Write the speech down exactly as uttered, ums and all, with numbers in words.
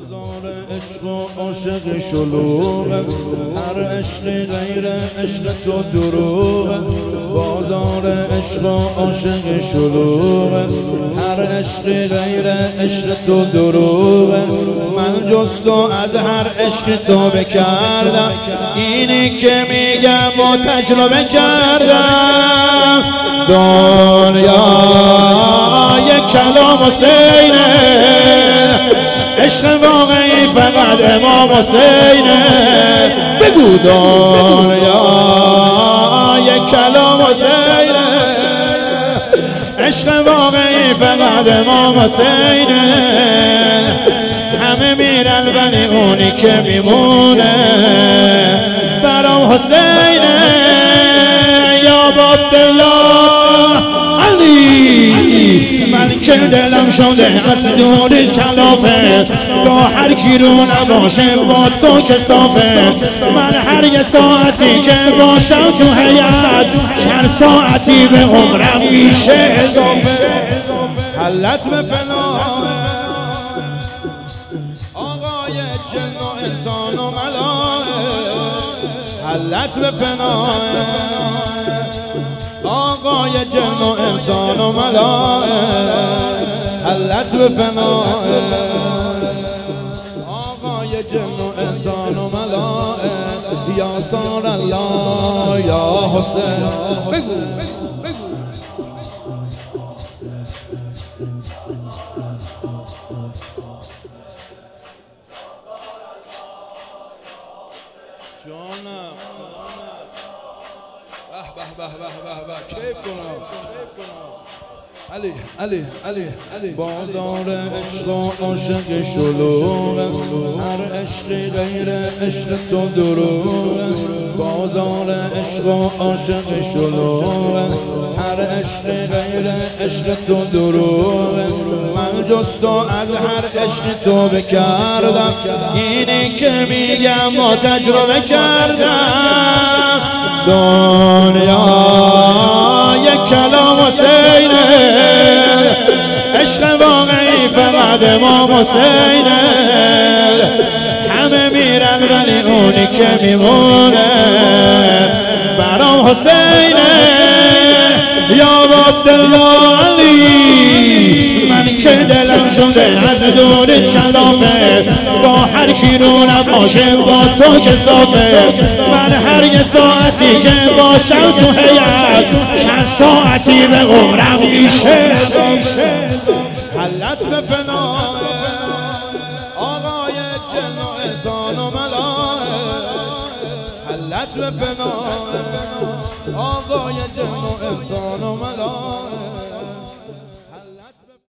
بازار عشق و عاشق شلوغ، هر عشق غیر عشق تو دروغ. بازار عشق و عاشق شلوغ، هر عشق غیر عشق تو دروغ. من جز تو از هر عشق تو بکردم، اینی که میگم و تجربه کردم. دنیا یک کلام حسینه، عشق واقعی فقط امام حسینه. بگو دنیا یک کلام حسینه، عشق واقعی فقط امام حسینه. همه میرن ولی اونی که میمونه برام حسینه. یا عبدالله علی، من که دلم شده از دور کلافه، با هر کی رو نباشه با تو که صافه. من هر یه ساعتی که باشم تو حیات، چند ساعتی به عمرم میشه اضافه. حلت به فنا آقای جن و انسان و ملائک، حلت به فنا آقای جن و انسان و ملائک، حلت به فنا آقای جن و انسان و ملائک. یا سار الله یا حسین. بگو جانم، به به به به به کیف کنم. علی علی علی علی. بازار عشق و عاشق شلوغ، هر عشق غیر عشق تو دروغ. بازار عشق و عاشق شلوغ، هر عشق غیر عشق تو دروغ. من جز تو از هر عشق تو بکردم، اینی که میگم و تجربه کردم. دنیا یک کلام حسینه، عشق واقعی فقط امام حسینه. همه میرن ولی اونی که میمونه برام حسینه. یا عبدالله علی، من که دلم شده از دور کلافه، با هر کی رو نباشه با تو که صافه. من هر یه ساعتی که باشم تو حیات، چند ساعتی به عمرم میشه. حلت به فنا آقای جن و انسان و ملائک، حلت به فنا آقای جن و انسان